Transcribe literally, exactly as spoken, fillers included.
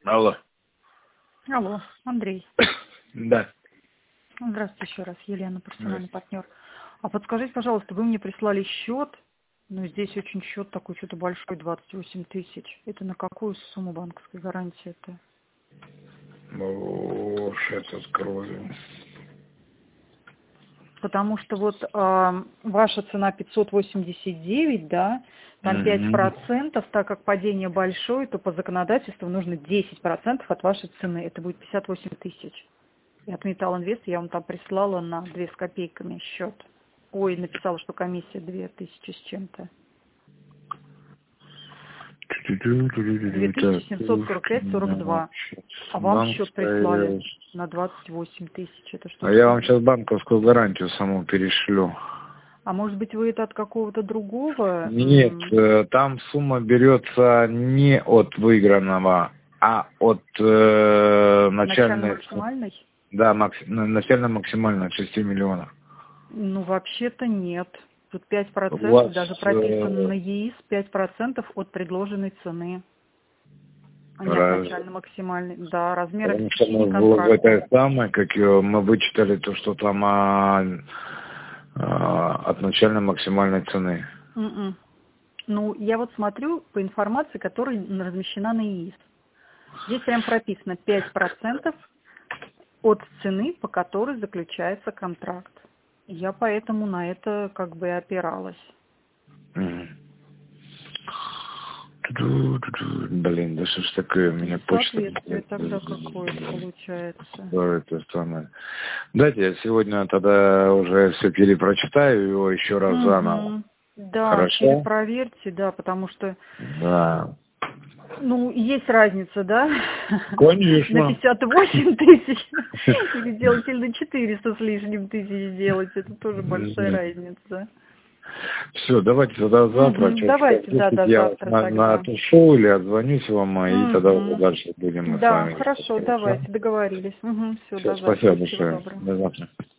Алло. Алло, Андрей. Да. Здравствуйте еще раз, Елена, профессиональный партнер. А подскажите, пожалуйста, вы мне прислали счет, но здесь очень счет такой, что-то большой, двадцать восемь тысяч. Это на какую сумму банковской гарантии это? О, сейчас открою. Потому что вот э, ваша цена пятьсот восемьдесят девять, да, там пять процентов, так как падение большое, то по законодательству нужно десять процентов от вашей цены. Это будет пятьдесят восемь тысяч. И от Металл Инвест я вам там прислала на две с копейками счет. Ой, написала, что комиссия две тысячи с чем-то. две тысячи семьсот сорок пять сорок два. А вам счет прислали на двадцать восемь тысяч. Это что? А я вам сейчас банковскую гарантию саму перешлю. А может быть, вы это от какого-то другого? Нет, там сумма берется не от выигранного, а от э, начальной. Начально-максимальной? Да, макс... начально-максимально от шести миллионов. Ну, вообще-то нет. Тут пять процентов, вас, даже прописано э... на ЕИС, пять процентов от предложенной цены. А не Раз... от начально-максимальной. Да, размер Потому что мы контракта. в этой самой, как ее, мы вычитали то, что там а, а, от начально-максимальной цены. Mm-mm. Ну, я вот смотрю по информации, которая размещена на ЕИС. Здесь прям прописано пять процентов от цены, по которой заключается контракт. Я поэтому на это как бы и опиралась. Mm. Блин, да что ж такое, у меня почта... Соответствие тогда какое получается? Да, это самое. Дайте я сегодня тогда уже все перепрочитаю его еще раз Угу. заново. Да, Хорошо? перепроверьте, да, потому что... Да. Ну, есть разница, да? Конечно. На пятьдесят восемь тысяч или делать, или на четыреста с лишним тысяч делать. Это тоже большая разница. Все, давайте тогда завтра. Угу, давайте, да, да, я завтра на, тогда. на это шоу или отзвонюсь вам, угу. И тогда уже дальше будем мы да, с вами. хорошо, давайте, договорились. Угу, все, все, до завтра. спасибо большое. Всего доброго. До завтра.